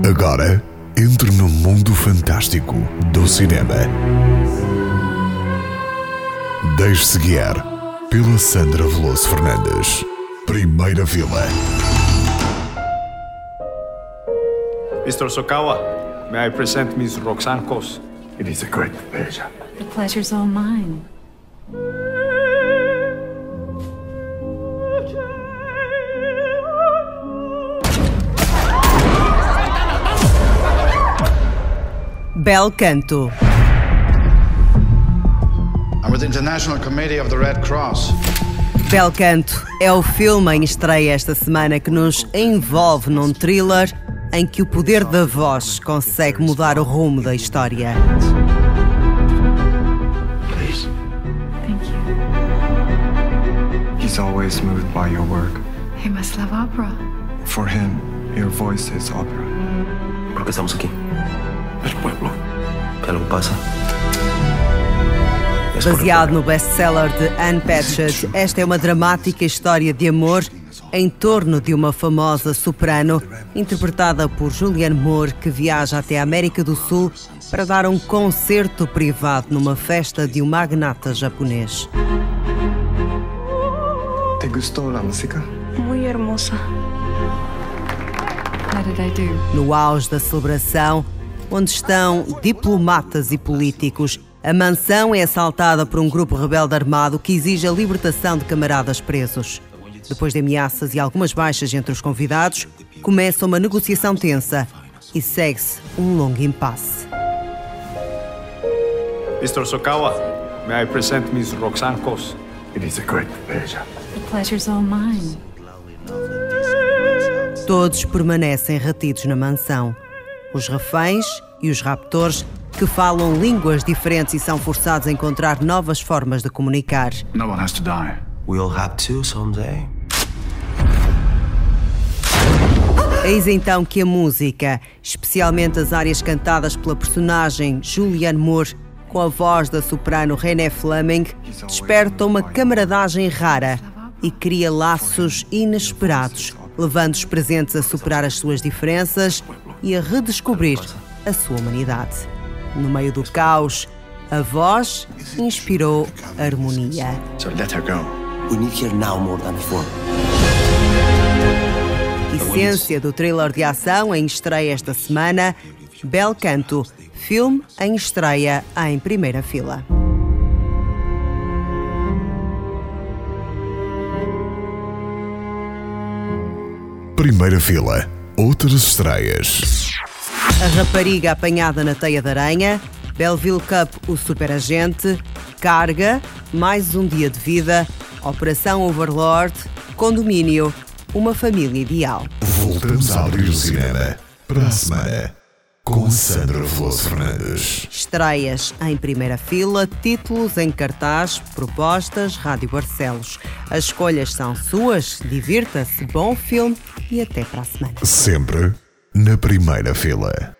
Agora, entre no mundo fantástico do cinema. Deixe-se guiar pela Sandra Veloso Fernandes. Primeira Fila. Mr. Sokawa, may I present Miss Roxanne Kos? It is a great pleasure. The pleasure's all mine. Bel Canto. I'm with the International Committee of the Red Cross. Bel Canto é o filme em estreia esta semana que nos envolve num thriller em que o poder da voz consegue mudar o rumo da história. Please. Thank you. He's always moved by your work. He must love opera. For him, your voice is opera. ¿Por qué estamos aquí? El pueblo. ¿Qué algo pasa? Baseado no best-seller de Anne Patchett, esta é uma dramática história de amor em torno de uma famosa soprano, interpretada por Julianne Moore, que viaja até a América do Sul para dar um concerto privado numa festa de um magnata japonês. ¿Te gustó la música? Muy hermosa. How did I do? No auge da celebração, onde estão diplomatas e políticos, a mansão é assaltada por um grupo rebelde armado que exige a libertação de camaradas presos. Depois de ameaças e algumas baixas entre os convidados, começa uma negociação tensa e segue-se um longo impasse. Mr. Sokawa, may I present Miss Roxanne Kos? It is a great pleasure. The pleasure's all mine. Todos permanecem retidos na mansão. Os reféns e os raptores, que falam línguas diferentes e são forçados a encontrar novas formas de comunicar. No one has to die. We all have to someday. Eis então que a música, especialmente as áreas cantadas pela personagem Julianne Moore, com a voz da soprano Renée Fleming, desperta uma camaradagem rara e cria laços inesperados, levando os presentes a superar as suas diferenças e a redescobrir a sua humanidade. No meio do caos, a voz inspirou harmonia. So let her go. We need her now more than before. Essência do thriller de ação em estreia esta semana, Bel Canto, filme em estreia em Primeira Fila. Primeira Fila. Outras estreias. A Rapariga Apanhada na Teia de Aranha, Belleville Cup, o Superagente, Carga, Mais um Dia de Vida, Operação Overlord, Condomínio, Uma Família Ideal. Voltamos a abrir o cinema para a semana com Sandra Veloso Fernandes. Estreias em Primeira Fila, títulos em cartaz, propostas, Rádio Barcelos. As escolhas são suas, divirta-se, bom filme e até para a semana. Sempre na Primeira Fila.